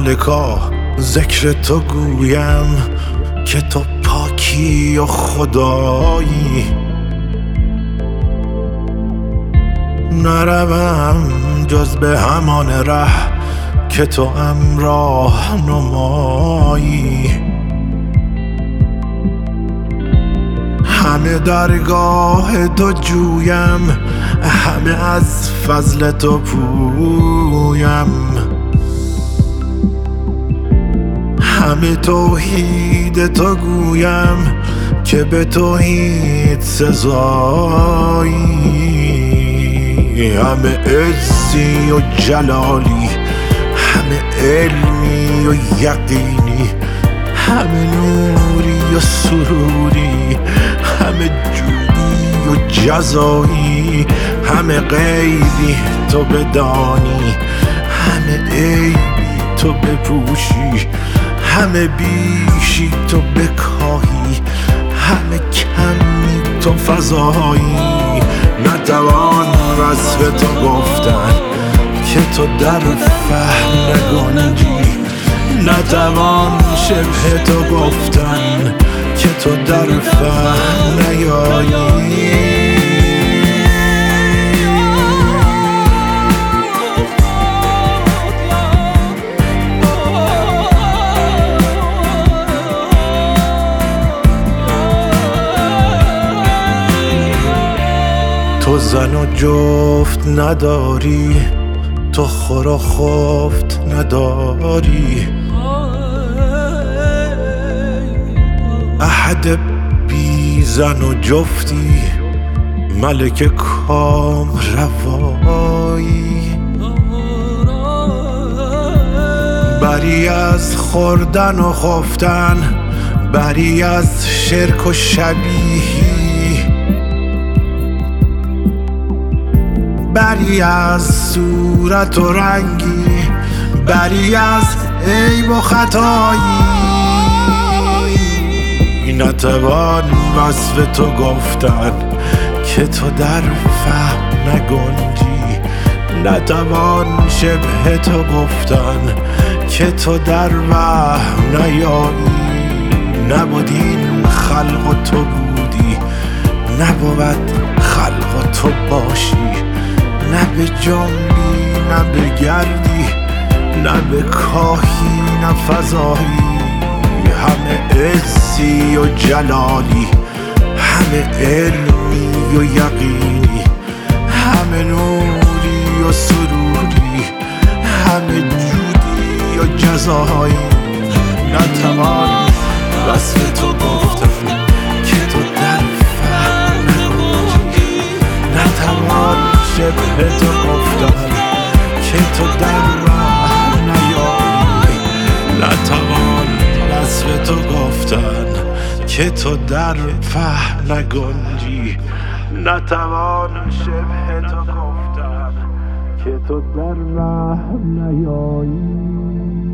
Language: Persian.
ملکا ذکر تو گویم که تو پاکی و خدایی. نروم جز به همان ره که تو راه نمایی. همه درگاه تو جویم، همه از فضل تو پویم. همه توحید تو گویم که به توحید سزایی. همه عزی و جلالی، همه علمی و یقینی، همه نوری و سروری، همه جودی و جزایی. همه غیبی تو بدانی، همه عیبی تو بپوشی، همه بیشی تو بکاهی، همه کمی تو فضایی. نتوان وصف تو گفتن که تو در فهم نگنجی، نتوان شبه تو گفتن که تو در فهم نیایی. تو زن و جفت نداری، تو خور و خفت نداری. احد بی زن و جفتی، ملک کام روایی. بری از خوردن و خفتن، بری از شرک و شبیهی، بری از صورت و رنگی، بری از عیب و خطایی. نتوان وصف تو گفتن که تو در فهم نگنجی، نتوان شبه تو گفتن که تو در وهم نیایی. نبود این خلق و تو بودی، نبود خلق و تو باشی. نه به جنبی نه به گردی، نه به کاهی نه فضایی. همه عزی و جلالی، همه علمی و یقینی، همه نوری و سروری، همه جودی و جزایی. نتوان وصف تو گفتن که تو در فهم نگنجی، نتوان شبه تو گفتن که تو در راه نیایی. نتوان وصف تو گفتن که تو در فهم نگنجی، نتوان شبه تو گفتن که تو در راه نیایی.